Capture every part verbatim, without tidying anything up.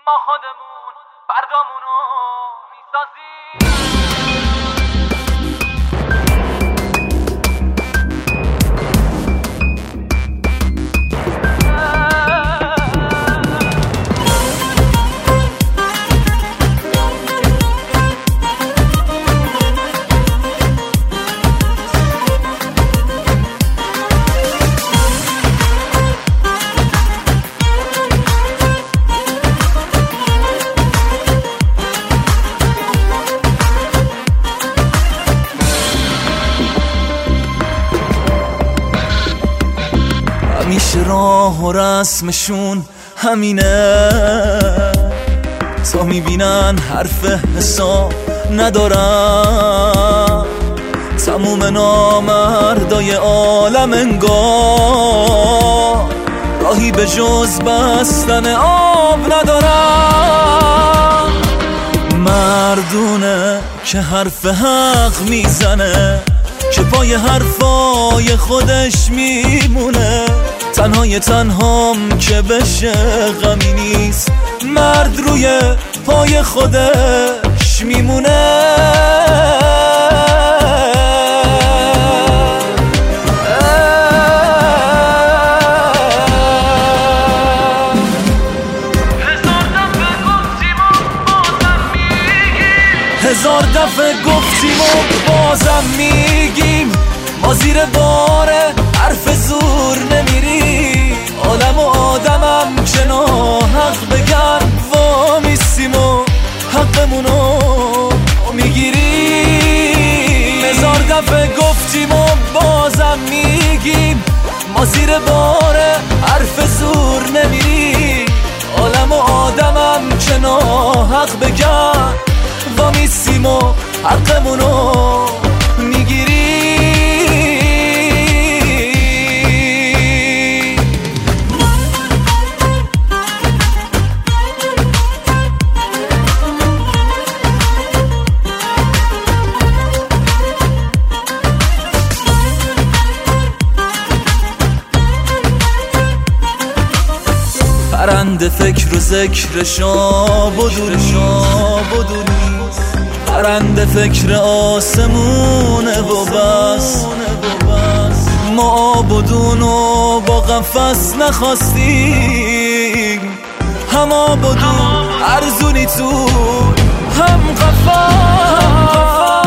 ما خودمون فردامونو میسازیم. همیشه راه و رسمشون همینه، تا میبینن حرف حساب ندارن. تموم نامردای عالم انگار راهی به جز بستن آب ندارن. مردونه که حرف حق میزنه، که پای حرفای خودش میمونه. تنهای تنهام که بشه غمی نیست، مرد روی پای خودش میمونه. هزار دفعه گفتیم و بازم میگیم، ما زیر بار حرف زور نمیریم. عالم و آدمم که ناحق بگن وامیستیم و حقمونو میگیریم. هزار دفعه گفتیم و بازم میگیم، ما زیر بار حرف زور نمیریم. عالم و آدمم که ناحق بگن وامیستیم و حقمونو میگیریم. پرنده فکر و ذکر شاب و دونیست، پرنده فکر آسمونه و بس. ما آب و دونو با قفس نخواستیم، هم آب و دون ارزونی تو هم قفس.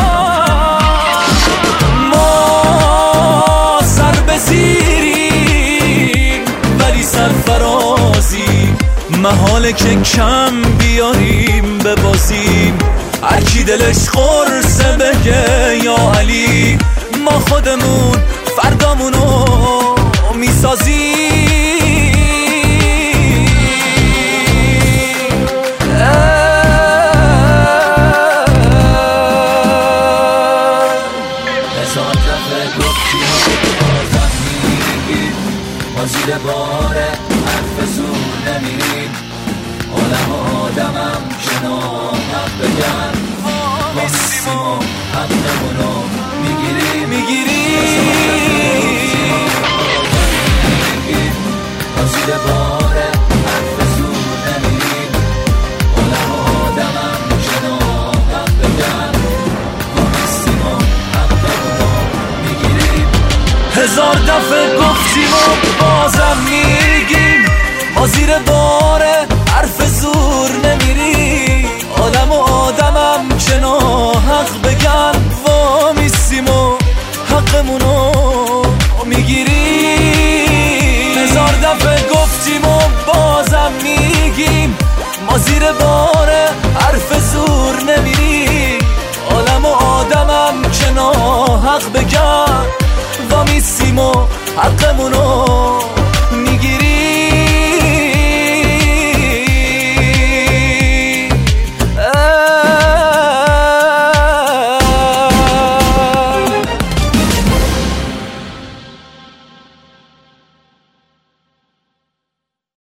ما سر به زیریم ولی سرفرازیم، محاله که کم بیاریم به بازیم. هرکی دلش قرصه بگه یا علی، ما خودمون فردامونو میسازیم. هزار دفعه گفتیم بازم میگیم، ما زیر بار حرف زور نمیریم. عالم و آدمم که ناحق بگن وامیستیم و حقمونو میگیریم میگیریم. ما زیر بار حرف زور نمیریم. عالم و آدمم که ناحق بگن وامیستیم و حقمونو میگیریم. هزار دفعه گفتیم و بازم میگیم، ما زیر بار حرف زور نمیریم. عالم و آدمم که ناحق بگن وامیستیم و حقمونو میگیریم. هزار دفعه گفتیم و بازم میگیم، ما زیر بار حرف زور نمیریم. عالم و آدمم که ناحق بگن وامیستیم و حقمونو